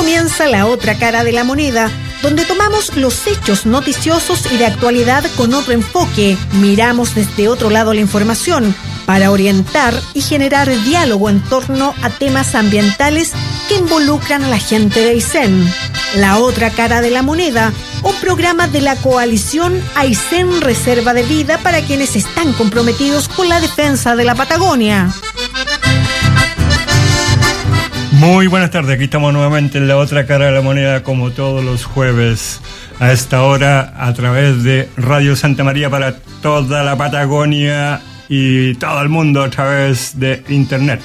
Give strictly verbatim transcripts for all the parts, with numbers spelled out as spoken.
comienza La Otra Cara de la Moneda, donde tomamos los hechos noticiosos y de actualidad con otro enfoque, miramos desde otro lado la información para orientar y generar diálogo en torno a temas ambientales que involucran a la gente de Aysén. La Otra Cara de la Moneda, un programa de la coalición Aysén Reserva de Vida para quienes están comprometidos con la defensa de la Patagonia. Muy buenas tardes, aquí estamos nuevamente en La Otra Cara de la Moneda, como todos los jueves a esta hora, a través de Radio Santa María para toda la Patagonia y todo el mundo a través de internet.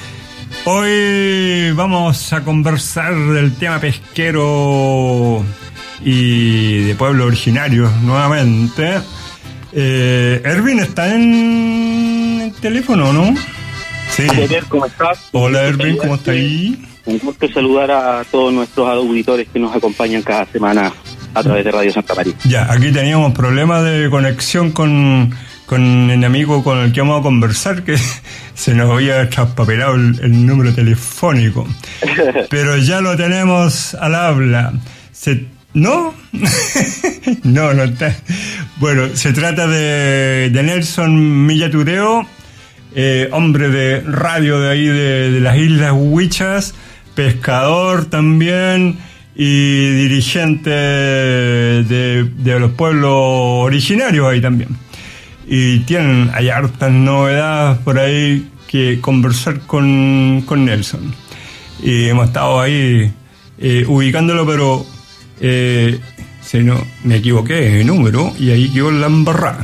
Hoy vamos a conversar del tema pesquero y de pueblo originario nuevamente. Eh, Erwin está en el teléfono, ¿no? Sí. ¿Cómo estás? Hola Erwin, ¿cómo está ahí? Un gusto saludar a todos nuestros auditores que nos acompañan cada semana a través de Radio Santa María. Ya, aquí teníamos problemas de conexión con, con el amigo con el que vamos a conversar, que se nos había traspapelado el, el número telefónico. Pero ya lo tenemos al habla. Se, ¿No? no, no está. Bueno, se trata de, de Nelson Millatureo, eh, hombre de radio de ahí de, de las Islas Huichas, pescador también y dirigente de, de los pueblos originarios ahí también. Y tienen, hay hartas novedades por ahí que conversar con, con Nelson. Y hemos estado ahí eh, ubicándolo, pero eh, si no, me equivoqué de número y ahí quedó la embarrada.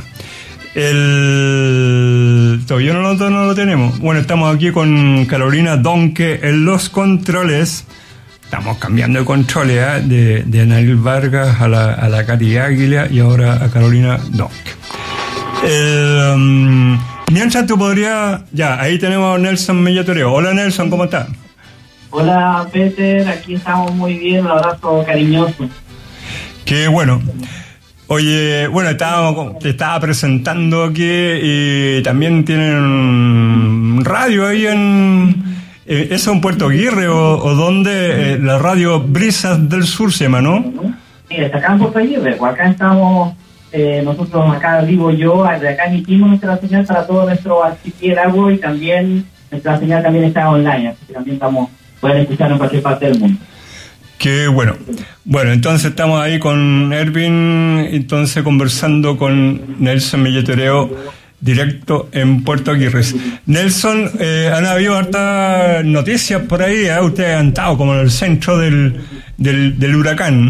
El... Todavía no lo, no lo tenemos. Bueno, estamos aquí con Carolina Donque en los controles. Estamos cambiando de controles, ¿eh? de, de Anail Vargas a la, a la Katy Águila y ahora a Carolina Donque. El, um, mientras tú podrías... Ya, ahí tenemos a Nelson Millatureo. Hola Nelson, ¿cómo estás? Hola Peter, aquí estamos muy bien, un abrazo cariñoso. Qué bueno. Oye, bueno, estaba, te estaba presentando aquí y también tienen radio ahí en... Eh, ¿Eso en Puerto Aguirre o, o dónde? Eh, la radio Brisas del Sur se llama, ¿no? Mira, está acá en Puerto Aguirre, pues acá estamos, eh, nosotros acá vivo yo, de acá emitimos nuestra señal para todo nuestro archipiélago y también nuestra señal también está online, así que también estamos, pueden escuchar en cualquier parte del mundo. Qué bueno. Bueno, entonces estamos ahí con Erwin, entonces conversando con Nelson Millatureo, directo en Puerto Aguirre. Nelson, eh, han habido hartas noticias por ahí, ¿eh? Ustedes han estado como en el centro del, del, del huracán.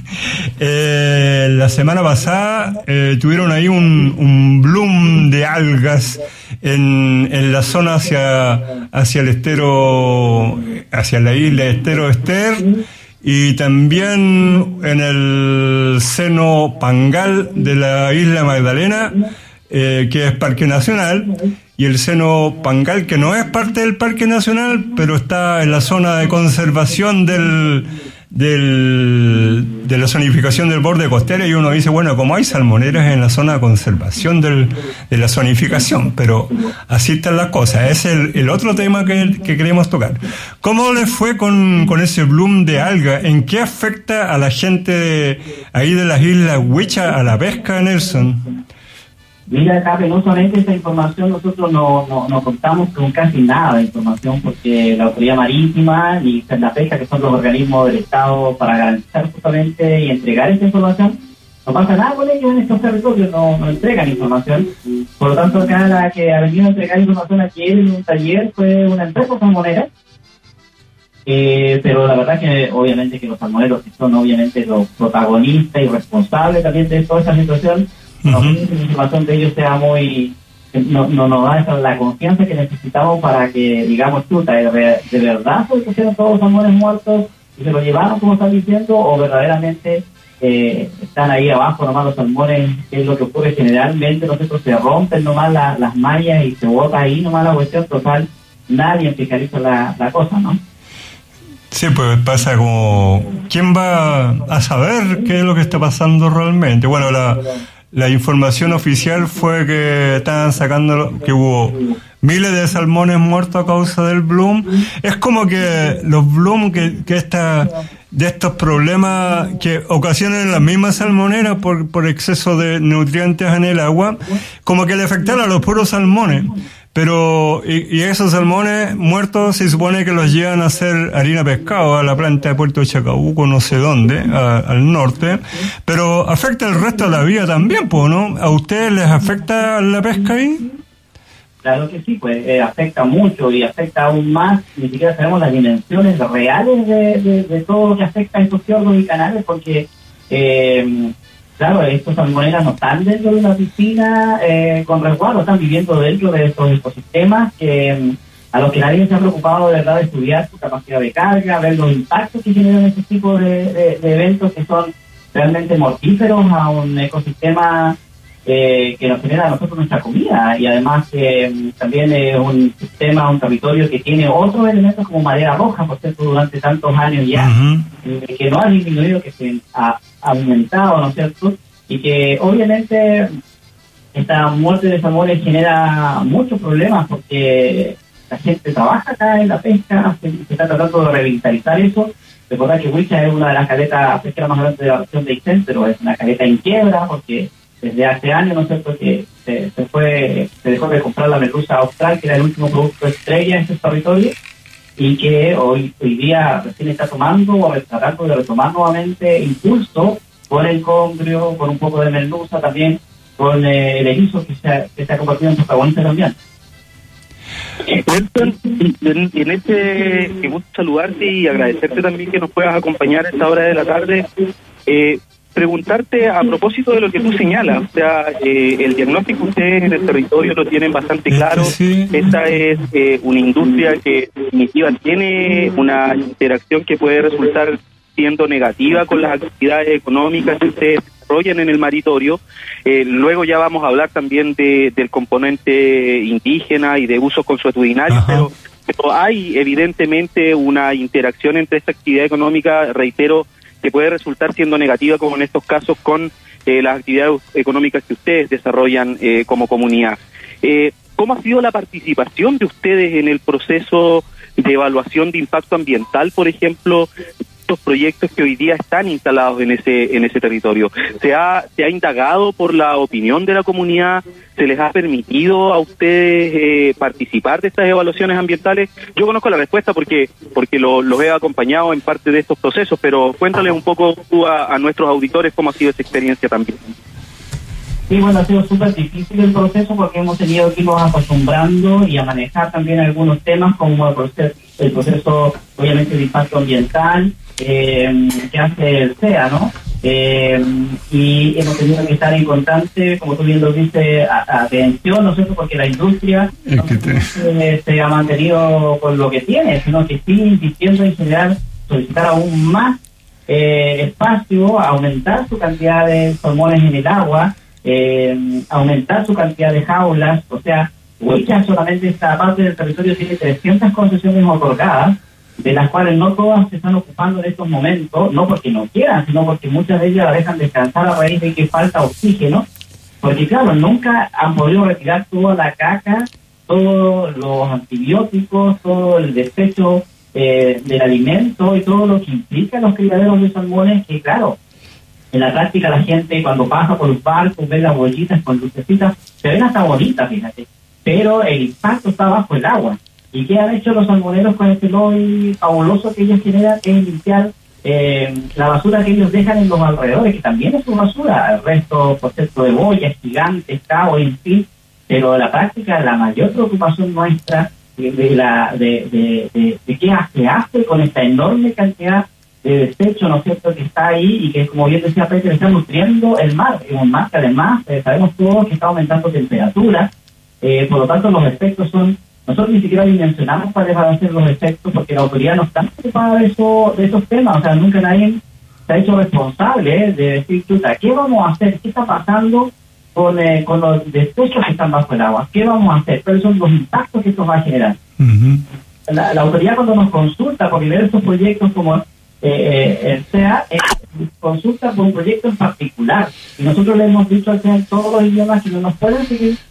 eh, la semana pasada eh, tuvieron ahí un, un bloom de algas en, en la zona hacia, hacia el estero, hacia la isla Estero Ester, y también en el seno Pangal de la isla Magdalena, eh, que es Parque Nacional, y el seno Pangal, que no es parte del Parque Nacional, pero está en la zona de conservación del, del de la zonificación del borde costero, y uno dice, bueno, como hay salmoneras en la zona de conservación del, de la zonificación, pero así están las cosas. Es el, el otro tema que, que queremos tocar. ¿Cómo les fue con, con ese bloom de alga? ¿En qué afecta a la gente de, ahí de las Islas Huichas a la pesca, Nelson? Mira, acá penosamente esta información nosotros no, no, no contamos con casi nada de información porque la Autoridad Marítima y la Pesca, que son los organismos del Estado para garantizar justamente y entregar esta información, no pasa nada con ellos en estos territorios, no, no entregan información. Por lo tanto, acá la que ha venido a entregar información aquí en un taller fue una empresa salmonera, eh, pero la verdad que obviamente que los salmoneros, que son obviamente los protagonistas y responsables también de toda esta situación, no sé si la información de ellos sea muy... No, no nos da esa, la confianza que necesitamos para que, digamos, chuta, de, de verdad se pusieron todos los salmones muertos y se lo llevaron, como están diciendo, o verdaderamente eh, están ahí abajo nomás los salmones, que es lo que ocurre generalmente. Nosotros se rompen nomás la, las mallas y se bota ahí nomás la cuestión total. Nadie fiscaliza la, la cosa, ¿no? Sí, pues pasa como... ¿Quién va a saber qué es lo que está pasando realmente? Bueno, la... La información oficial fue que estaban sacando, que hubo miles de salmones muertos a causa del bloom. Es como que los bloom, que, que esta, de estos problemas que ocasionan las mismas salmoneras por, por exceso de nutrientes en el agua, como que le afectan a los puros salmones. Pero, y, y esos salmones muertos se supone que los llevan a hacer harina pescado a la planta de Puerto Chacabuco, no sé dónde, a, al norte, pero afecta el resto de la vida también, pues, ¿no? ¿A ustedes les afecta la pesca ahí? Claro que sí, pues eh, afecta mucho y afecta aún más, ni siquiera sabemos las dimensiones reales de, de, de todo lo que afecta a estos fiordos y canales, porque eh, claro, estos salmoneras no están dentro de una piscina eh, con resguardo, están viviendo dentro de estos ecosistemas que a los que nadie se ha preocupado de verdad de estudiar su capacidad de carga, ver los impactos que generan este tipo de, de, de eventos que son realmente mortíferos a un ecosistema eh, que nos genera a nosotros nuestra comida, y además que eh, también es un sistema, un territorio que tiene otros elementos como madera roja, por cierto, durante tantos años ya, uh-huh. eh, que no ha disminuido, que se ha aumentado, ¿no es cierto? Y que obviamente esta muerte de salmones genera muchos problemas porque la gente trabaja acá en la pesca, se, se está tratando de revitalizar eso. Recordad que Huicha es una de las caletas pesqueras más grandes de la región de Aysén, pero es una caleta en quiebra porque desde hace años, ¿no es cierto?, que se, se fue, se dejó de comprar la merluza austral, que era el último producto estrella en ese territorio, y que hoy hoy día recién está tomando o tratando de retomar nuevamente impulso con el congrio, con un poco de merluza también, con eh, el erizo que se ha, que se ha convertido en protagonista también. Nelson, en, en este, me gusta saludarte y agradecerte también que nos puedas acompañar a esta hora de la tarde. Eh, preguntarte a propósito de lo que tú señalas, o sea, eh, el diagnóstico ustedes en el territorio lo tienen bastante claro. Sí. Esta es eh, una industria que en definitiva tiene una interacción que puede resultar siendo negativa con las actividades económicas que ustedes desarrollan en el maritorio. Eh, luego ya vamos a hablar también de, del componente indígena y de usos consuetudinarios, pero, pero hay evidentemente una interacción entre esta actividad económica, reitero, que puede resultar siendo negativa, como en estos casos, con eh, las actividades económicas que ustedes desarrollan eh, como comunidad. Eh, ¿Cómo ha sido la participación de ustedes en el proceso de evaluación de impacto ambiental, por ejemplo, estos proyectos que hoy día están instalados en ese en ese territorio? ¿Se ha, se ha indagado por la opinión de la comunidad? ¿Se les ha permitido a ustedes eh, participar de estas evaluaciones ambientales? Yo conozco la respuesta porque porque lo, los he acompañado en parte de estos procesos, pero cuéntales un poco tú a, a nuestros auditores cómo ha sido esa experiencia también. Sí, bueno, ha sido súper difícil el proceso porque hemos tenido que irnos acostumbrando y a manejar también algunos temas como el proceso, el proceso obviamente de impacto ambiental eh, que hace el C E A, ¿no? Eh, y hemos tenido que estar en constante, como tú bien lo dices, atención, ¿no es cierto?, porque la industria no te... se, se ha mantenido con lo que tiene, sino que sigue insistiendo en generar, solicitar aún más eh, espacio, aumentar su cantidad de salmones en el agua, eh, aumentar su cantidad de jaulas. O sea, Huicha solamente esta parte del territorio tiene trescientas concesiones otorgadas, de las cuales no todas se están ocupando en estos momentos, no porque no quieran, sino porque muchas de ellas la dejan descansar a raíz de que falta oxígeno, porque claro, nunca han podido retirar toda la caca, todos los antibióticos, todo el desecho eh, del alimento y todo lo que implica los criaderos de salmones, que claro, en la práctica la gente cuando pasa por los barcos ve las bollitas con lucecitas, se ven hasta bonitas, fíjate, pero el impacto está bajo el agua. ¿Y qué han hecho los salmoneros con este lobby fabuloso que ellos generan? Es limpiar eh, la basura que ellos dejan en los alrededores, que también es su basura, el resto, por cierto, de boyas, gigantes, cabos, en fin, pero en la práctica la mayor preocupación nuestra de, de la de, de, de, de qué se hace con esta enorme cantidad de desecho, ¿no es cierto?, que está ahí y que, como bien decía Peter, está nutriendo el mar, es un mar que además eh, sabemos todos que está aumentando temperatura, eh, por lo tanto los efectos son... Nosotros ni siquiera dimensionamos cuáles van a ser los efectos porque la autoridad no está preocupada de, eso, de esos temas. O sea, nunca nadie se ha hecho responsable ¿eh? de decir, chuta, ¿qué vamos a hacer? ¿Qué está pasando con, eh, con los desechos que están bajo el agua? ¿Qué vamos a hacer? ¿Cuáles son los impactos que esto va a generar? Uh-huh. La, la autoridad cuando nos consulta por diversos proyectos como eh, eh, el C E A, eh, consulta por un proyecto en particular. Y nosotros le hemos dicho al C E A en todos los idiomas que no nos pueden seguir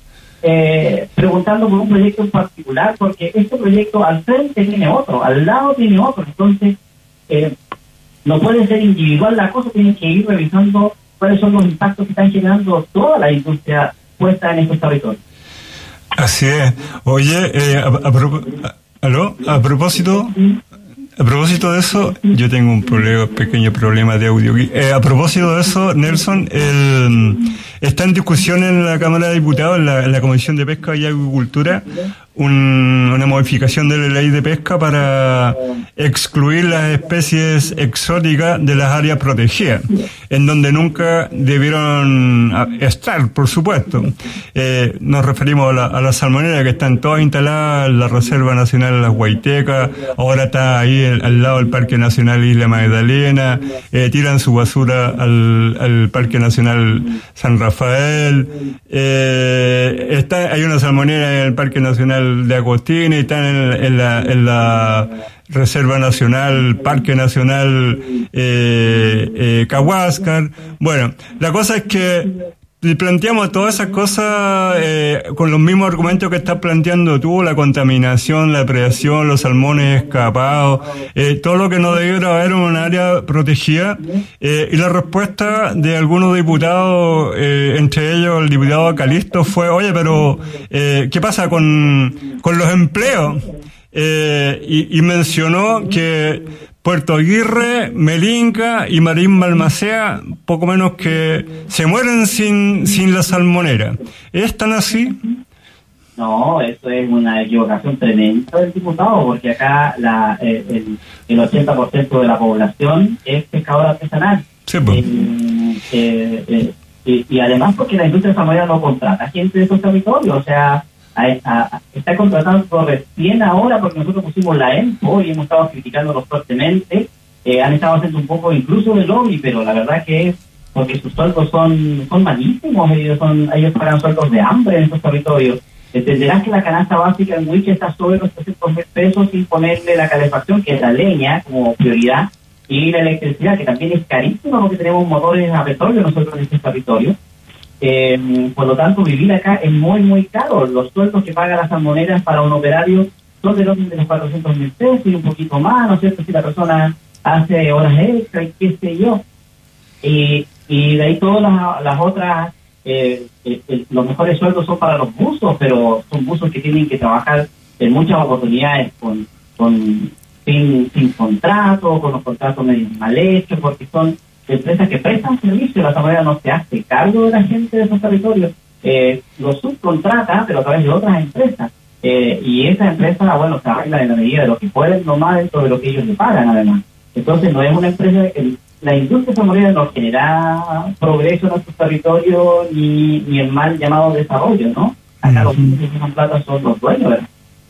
eh, preguntando por un proyecto en particular, porque este proyecto al frente tiene otro, al lado tiene otro, entonces eh, no puede ser individual la cosa, tienen que ir revisando cuáles son los impactos que están generando toda la industria puesta en estos territorios. Así es. Oye, eh, a, a, a, ¿aló? A propósito... A propósito de eso, yo tengo un problema, pequeño problema de audio. Eh, a propósito de eso, Nelson, el, está en discusión en la Cámara de Diputados, en la, en la Comisión de Pesca y Agricultura, un, una modificación de la ley de pesca para excluir las especies exóticas de las áreas protegidas, en donde nunca debieron estar, por supuesto. Eh, nos referimos a la, a la salmonera, que están todas instaladas en la Reserva Nacional de las Huaytecas, ahora está ahí el, al lado del Parque Nacional Isla Magdalena, eh, tiran su basura al, al Parque Nacional San Rafael, eh, está, hay una salmonera en el Parque Nacional de Agostini, están en, en la en la Reserva Nacional, Parque Nacional eh, eh, Cahuáscar. Bueno, la cosa es que planteamos todas esas cosas eh, con los mismos argumentos que estás planteando tú, la contaminación, la predación, los salmones escapados, eh, todo lo que no debiera haber en un área protegida, eh, y la respuesta de algunos diputados, eh, entre ellos el diputado Calisto, fue, oye, pero eh, ¿qué pasa con, con los empleos? Eh, y, y mencionó que Puerto Aguirre, Melinca y Marín Balmaceda, poco menos que se mueren sin sin la salmonera. ¿Es tan así? No, eso es una equivocación tremenda del diputado, porque acá la, eh, el, el ochenta por ciento de la población es pescador artesanal. Sí, pues. Eh, eh, eh, y, y además porque la industria salmonera no contrata gente de esos territorios, o sea, A, a, está contratando recién ahora, porque nosotros pusimos la EMPO y hemos estado criticándolos fuertemente, eh, han estado haciendo un poco incluso de lobby, pero la verdad que es porque sus sueldos son son malísimos, ellos son ellos pagan sueldos de hambre en esos territorios. Entenderás que la canasta básica en Huiche está sobre los trescientos mil pesos sin ponerle la calefacción, que es la leña como prioridad, y la electricidad, que también es carísima porque tenemos motores a petróleo nosotros en este territorio. Eh, por lo tanto, vivir acá es muy, muy caro. Los sueldos que pagan las salmoneras para un operario son del orden de los cuatrocientos mil pesos y un poquito más, ¿no es cierto? Si la persona hace horas extra y qué sé yo. Y, y de ahí todas las, las otras, eh, eh, eh, los mejores sueldos son para los buzos, pero son buzos que tienen que trabajar en muchas oportunidades con, con sin, sin contrato, con los contratos medio mal hechos, porque son empresas que prestan servicio. La salmonera no se hace cargo de la gente de esos territorios, eh, los subcontrata, pero a través de otras empresas, eh, y esas empresas, bueno, se arreglan en la medida de lo que pueden, nomás dentro de lo que ellos le pagan, además. Entonces no es una empresa, el, la industria salmonera no genera progreso en nuestros territorios ni, ni el mal llamado desarrollo, ¿no? Acá los que usan plata son los dueños, ¿verdad?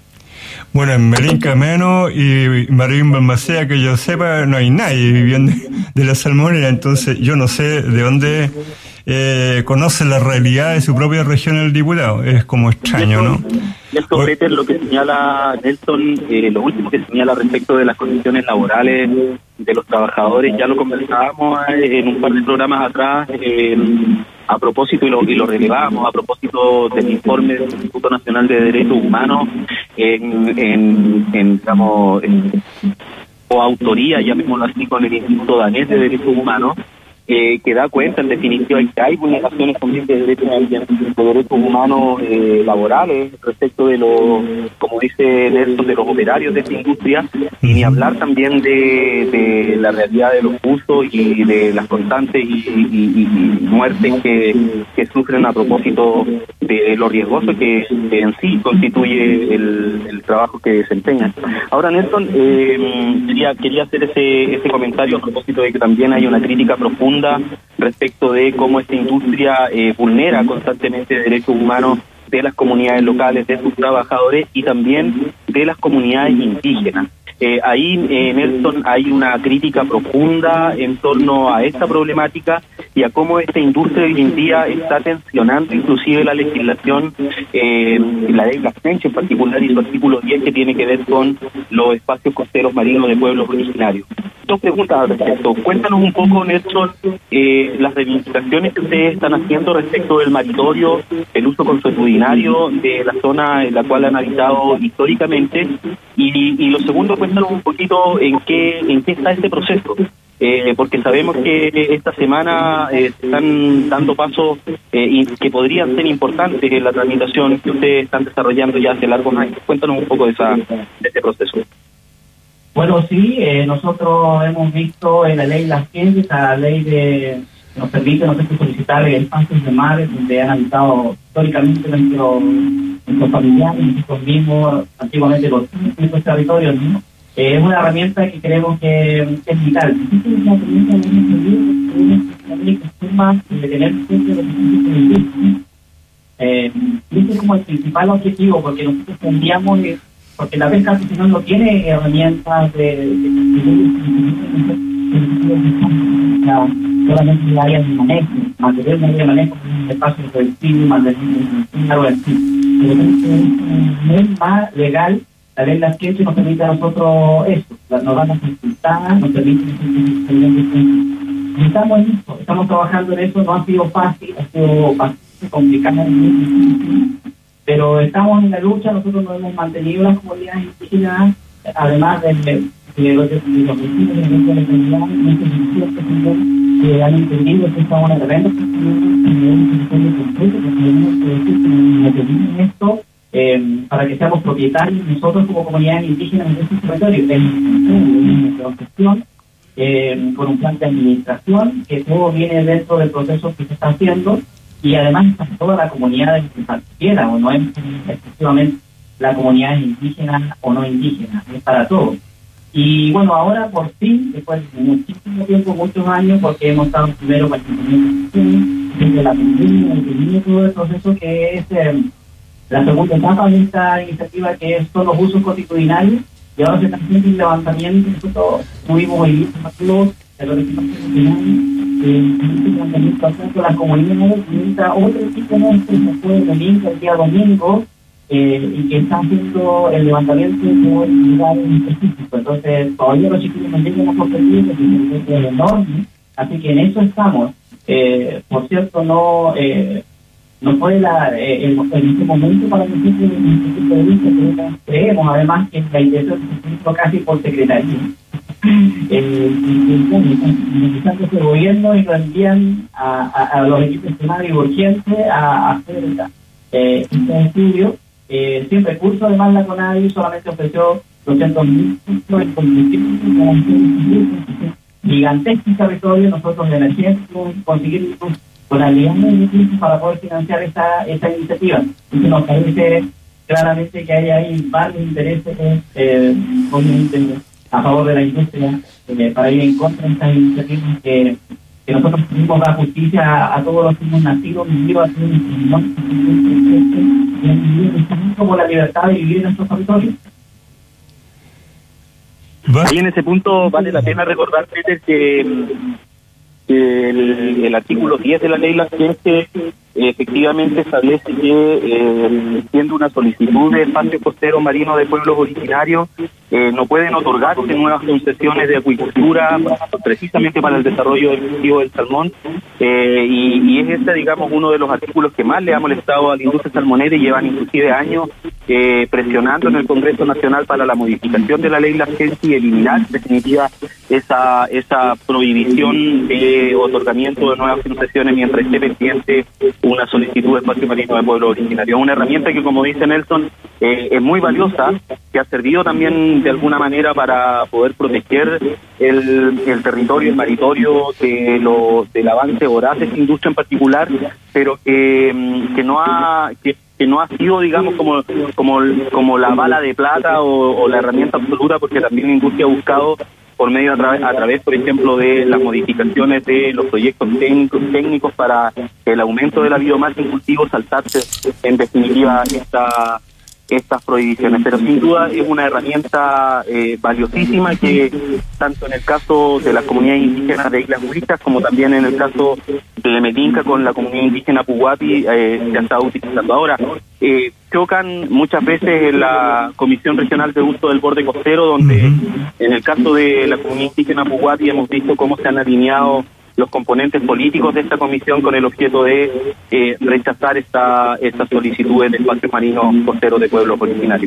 Bueno, en Melinca menos y Marín Balmaceda, que yo sepa, no hay nadie viviendo de la salmonera, entonces yo no sé de dónde eh, conoce la realidad de su propia región el diputado. Es como extraño, ¿no? Nelson, Peter, lo que señala Nelson, eh, lo último que señala respecto de las condiciones laborales de los trabajadores, ya lo conversábamos en un par de programas atrás, eh, a propósito, y lo, y lo relevamos, a propósito del informe del Instituto Nacional de Derechos Humanos, en, en, en digamos, en coautoría, llamémoslo así, con el Instituto Danés de Derechos Humanos, eh, que da cuenta, en definitiva, que hay vulneraciones también de derechos, de derechos humanos eh, laborales respecto de los, como dice Nelson, de los operarios de esta industria, y ni hablar también de, de la realidad de los usos y de las constantes y, y, y muertes que, que sufren a propósito de lo riesgoso que, que en sí constituye el, el trabajo que desempeñan. Ahora, Nelson, eh, quería, quería hacer ese, ese comentario a propósito de que también hay una crítica profunda respecto de cómo esta industria eh, vulnera constantemente derechos humanos de las comunidades locales, de sus trabajadores y también de las comunidades indígenas. Eh, ahí, eh, Nelson, hay una crítica profunda en torno a esta problemática y a cómo esta industria hoy en día está tensionando inclusive la legislación, eh, la ley Gasmenche en particular, y su artículo diez, que tiene que ver con los espacios costeros marinos de pueblos originarios. dos preguntas al respecto. Cuéntanos un poco, Nelson, eh, las reivindicaciones que ustedes están haciendo respecto del maritorio, el uso consuetudinario de la zona en la cual han habitado históricamente, y, y lo segundo, cuéntanos un poquito en qué, en qué está este proceso. Eh, porque sabemos que esta semana eh, se están dando pasos eh, que podrían ser importantes en la tramitación que ustedes están desarrollando ya hace largos años. Cuéntanos un poco de, esa, de este proceso. Bueno, sí, eh, nosotros hemos visto en la ley Las Ciencias, la ley de que nos permite nosotros solicitar espacios de mares donde han habitado históricamente nuestros nuestros familiares, nosotros mismos, antiguamente los nuestros territorios, ¿no? Eh, es una herramienta que creemos que es vital. Es una herramienta de tener eh, ese es como el principal objetivo, porque nosotros tendríamos, porque la pesca artesanal no tiene herramientas de, de, solamente de área de manejo, material de área de manejo, espacio productivo, material algo así. Pero no es más legal. La ley Las Ciencias nos permite a nosotros eso, nos van a consultar, nos permite... Estamos en eso, estamos trabajando en eso, no ha sido fácil, ha sido bastante complicado, pero estamos en la lucha, nosotros nos hemos mantenido las comunidades indígenas, además de, de los vecinos de la comunidad, que han entendido que esta es una herramienta que esto. Eh, para que seamos propietarios nosotros como comunidades indígenas en este territorio, en nuestra gestión, eh, con un plan de administración, que todo viene dentro del proceso que se está haciendo, y además para toda la comunidad de cualquiera, o no es exclusivamente la comunidad indígena o no indígena, es para todos. Y bueno, ahora por fin, después de muchísimo tiempo, muchos años, porque hemos estado primero con el desde la pandemia, y todo el proceso que es... Eh, la segunda etapa de esta iniciativa, que son los usos constitucionales, y ahora se está haciendo un levantamiento. Nosotros tuvimos hoy los de los levantamiento con las comunidades, y otro equipo nuestro que fue el domingo, el día domingo, eh, y que está haciendo el levantamiento por lugares específicos. Entonces, todavía los chicos no tienen la posibilidad, que es enorme, así que en eso estamos. Eh, por cierto, no... Eh, No fue la, eh, el, en este momento para nosotros desde el punto de vista que creemos, además, que la intención se hizo casi por secretaría. Necesitando ese gobierno y lo envían a, a, a los equipos primarios urgentes a, a hacer eh, este estudio. Eh, sin recursos, además, la CONADI solamente ofreció doscientos mil pesos en combustible gigantesco territorio. Nosotros de emergencia conseguir con alianzas para poder financiar esta, esta iniciativa. Entonces nos parece claramente que hay ahí varios intereses, eh, obviamente a favor de la industria, eh, para ir en contra de estas iniciativas que, que nosotros pedimos la justicia a, a todos los que hemos nacido, vivido aquí como la libertad de vivir en nuestros territorios. Ahí en ese punto vale la pena recordar, Peter, que El, el artículo diez de la ley Las Ciencias eh, efectivamente establece que eh, siendo una solicitud de espacio costero marino de pueblos originarios, eh, no pueden otorgarse nuevas concesiones de acuicultura precisamente para el desarrollo del cultivo del salmón, eh, y, y es este, digamos, uno de los artículos que más le ha molestado a la industria salmonera, y llevan inclusive años eh, presionando en el Congreso Nacional para la modificación de la ley Las Ciencias y eliminar en definitiva esa esa prohibición de otorgamiento de nuevas concesiones mientras esté pendiente una solicitud de espacio marino de pueblo originario. Una herramienta que, como dice Nelson, eh, es muy valiosa, que ha servido también de alguna manera para poder proteger el, el territorio, el maritorio de lo, del avance voraz de esta industria en particular, pero que, que no ha... Que, que no ha sido, digamos, como como como la bala de plata o, o la herramienta absoluta, porque también la industria ha buscado por medio a través, a través, por ejemplo, de las modificaciones de los proyectos técnicos, técnicos para el aumento de la biomasa en cultivos, saltarse en definitiva esta estas prohibiciones, pero sin duda es una herramienta eh, valiosísima que tanto en el caso de las comunidades indígenas de Islas Muiscas como también en el caso de Metinca con la comunidad indígena Puguapi eh, se ha estado utilizando. Ahora, eh, chocan muchas veces en la Comisión Regional de Uso del Borde Costero, donde uh-huh. en el caso de la comunidad indígena Puguapi hemos visto cómo se han alineado los componentes políticos de esta comisión con el objeto de eh, rechazar esta estas solicitudes de espacios marinos costeros de pueblos originarios.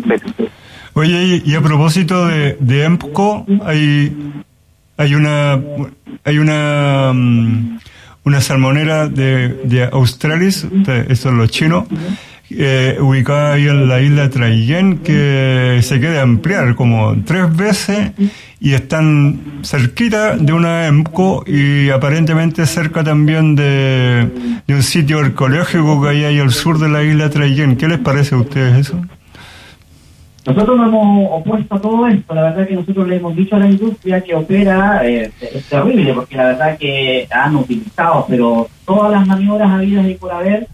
Oye, y a propósito de, de EMPCO, hay hay una hay una um, una salmonera de, de Australis, eso es lo chino, eh, ubicada ahí en la isla Traillén, que se quiere ampliar como tres veces y están cerquita de una EMPCO y aparentemente cerca también de, de un sitio arqueológico que hay ahí al sur de la isla Traillén. ¿Qué les parece a ustedes eso? Nosotros nos hemos opuesto a todo esto. La verdad que nosotros le hemos dicho a la industria que opera, eh, es terrible, porque la verdad que han utilizado, pero todas las maniobras habidas y por haber,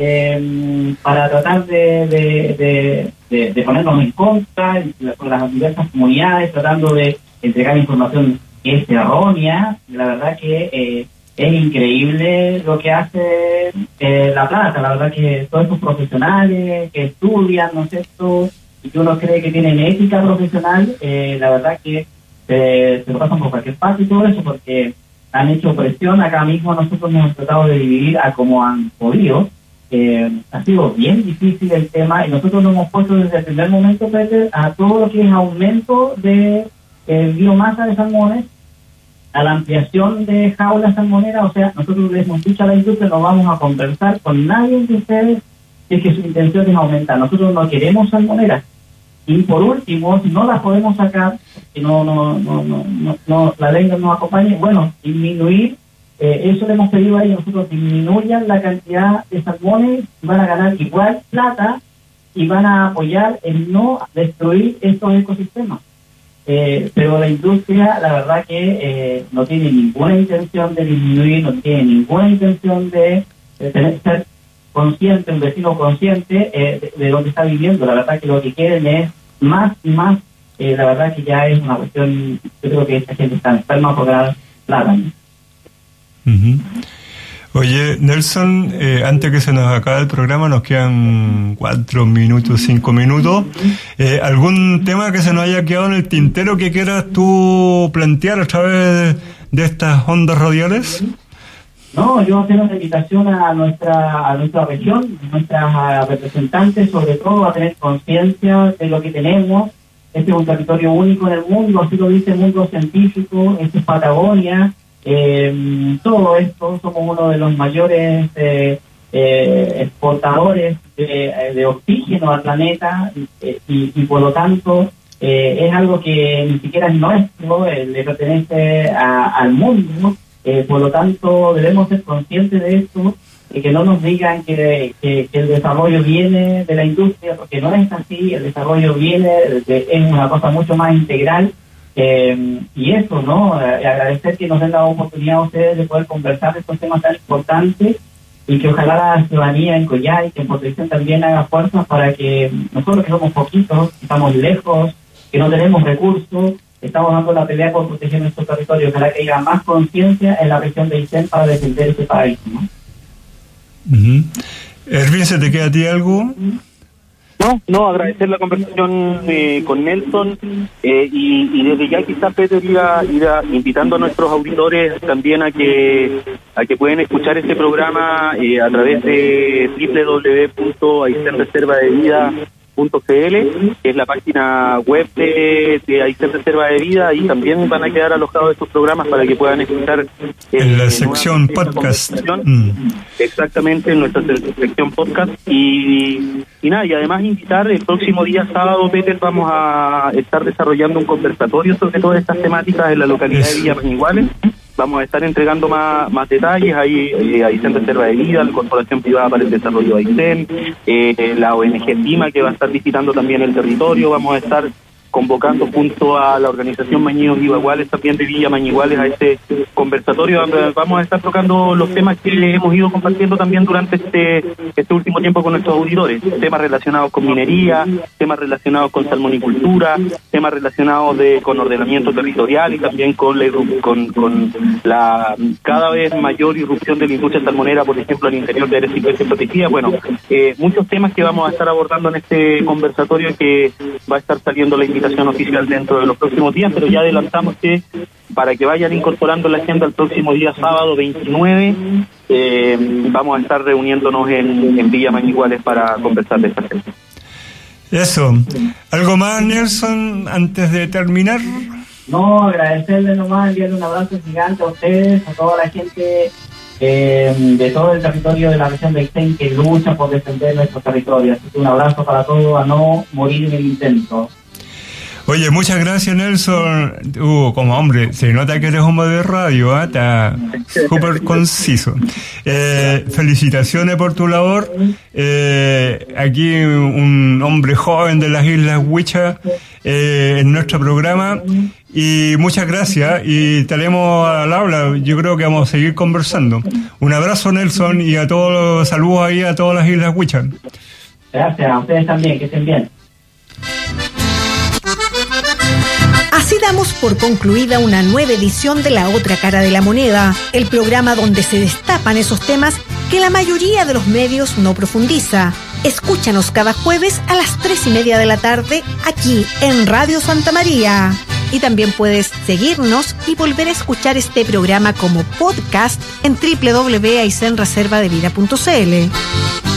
eh, para tratar de, de, de, de, de ponernos en contra con las diversas comunidades, tratando de entregar información que es errónea. La verdad que eh, es increíble lo que hace eh, La Plata. La verdad que todos estos profesionales que estudian, ¿no es cierto?, y que uno cree que tienen ética profesional, eh, la verdad que eh, se lo pasan por cualquier parte y todo eso, porque han hecho presión. Acá mismo nosotros hemos tratado de dividir a como han podido. Eh, ha sido bien difícil el tema y nosotros nos hemos puesto desde el primer momento, Peter, a todo lo que es aumento de eh, biomasa de salmones, a la ampliación de jaulas salmoneras. O sea, nosotros les hemos dicho a la industria, no vamos a conversar con nadie de ustedes si es que su intención es aumentar. Nosotros no queremos salmoneras. Y por último, si no las podemos sacar, si no, no, no, no, no, no la ley no nos acompañe, bueno, disminuir, eh, eso le hemos pedido a ellos, nosotros disminuyan la cantidad de salmones, van a ganar igual plata y van a apoyar en no destruir estos ecosistemas. Eh, pero la industria, la verdad que eh, no tiene ninguna intención de disminuir, no tiene ninguna intención de, de tener, ser consciente, un vecino consciente eh, de, de dónde está viviendo. La verdad que lo que quieren es más y más. Eh, la verdad que ya es una cuestión, yo creo que esta gente está enferma por ganar plata, ¿no? Uh-huh. Oye, Nelson, eh, antes que se nos acabe el programa, nos quedan cuatro minutos, cinco minutos. Eh, ¿Algún tema que se nos haya quedado en el tintero que quieras tú plantear a través de estas ondas radiales? No, yo hacer una invitación a nuestra a nuestra región, nuestras representantes, sobre todo, a tener conciencia de lo que tenemos. Este es un territorio único en el mundo, así lo dice el mundo científico, este es Patagonia. Eh, todo esto, somos uno de los mayores eh, eh, exportadores de, de oxígeno al planeta eh, y, y por lo tanto eh, es algo que ni siquiera es nuestro, eh, le pertenece a, al mundo. Eh, por lo tanto, debemos ser conscientes de esto y que no nos digan que, que, que el desarrollo viene de la industria, porque no es así. El desarrollo viene, de, es una cosa mucho más integral. Eh, y eso, ¿no? Eh, agradecer que nos den la oportunidad a ustedes de poder conversar de estos temas tan importantes y que ojalá la ciudadanía en Coyhai y que en Protección también haga fuerza para que nosotros, que somos poquitos, que estamos lejos, que no tenemos recursos, estamos dando la pelea por proteger nuestro territorio. Ojalá que haya más conciencia en la región de Aysén para defender este país, ¿no? Uh-huh. Erwin, ¿se te queda a ti algo? No, no, agradecer la conversación eh, con Nelson eh, y, y desde ya quizás Peter irá, irá invitando a nuestros auditores también a que a que pueden escuchar este programa eh, a través de doble u doble u doble u punto aysén reserva de vida punto c l, que es la página web de, de Aysén Reserva de Vida, y también van a quedar alojados estos programas para que puedan escuchar eh, en la sección podcast. Mm. Exactamente, en nuestra sección podcast. Y, y nada, y además invitar, el próximo día sábado, Peter, vamos a estar desarrollando un conversatorio sobre todas estas temáticas en la localidad Eso. de Villa Pañiguales. Vamos a estar entregando más, más detalles. Ahí eh, Aysén Reserva de Vida, la Corporación Privada para el Desarrollo de Aysén, eh, la O N G CIMA, que va a estar visitando también el territorio. Vamos a estar convocando junto a la organización Mañigos y Baguales, también de Villa Mañiguales, a este conversatorio donde vamos a estar tocando los temas que hemos ido compartiendo también durante este este último tiempo con nuestros auditores, temas relacionados con minería, temas relacionados con salmonicultura, temas relacionados de con ordenamiento territorial y también con la, con, con la cada vez mayor irrupción de la industria salmonera, por ejemplo, al interior de áreas silvestres protegidas. Bueno, eh, muchos temas que vamos a estar abordando en este conversatorio, que va a estar saliendo la invitación oficial dentro de los próximos días, pero ya adelantamos que para que vayan incorporando la agenda el próximo día sábado veintinueve, eh, vamos a estar reuniéndonos en, en Villa Mañiguales para conversar de esta agenda. Eso. ¿Algo más, Nelson, antes de terminar? No, agradecerle nomás, enviarle un abrazo gigante a ustedes, a toda la gente eh, de todo el territorio de la región de Aysén que lucha por defender nuestro territorio. Así que un abrazo para todos, a no morir en el intento. Oye, muchas gracias, Nelson. Uh, como hombre, se nota que eres hombre de radio, ¿eh? Está súper conciso. Eh, felicitaciones por tu labor. Eh, aquí un hombre joven de las Islas Huicha eh, en nuestro programa. Y muchas gracias. Y estaremos al habla. Yo creo que vamos a seguir conversando. Un abrazo, Nelson, y a todos los saludos ahí a todas las Islas Huicha. Gracias, a ustedes también, que estén bien. Así damos por concluida una nueva edición de La Otra Cara de la Moneda, el programa donde se destapan esos temas que la mayoría de los medios no profundiza. Escúchanos cada jueves a las tres y media de la tarde aquí en Radio Santa María. Y también puedes seguirnos y volver a escuchar este programa como podcast en doble u doble u doble u punto aysén reserva de vida punto c l.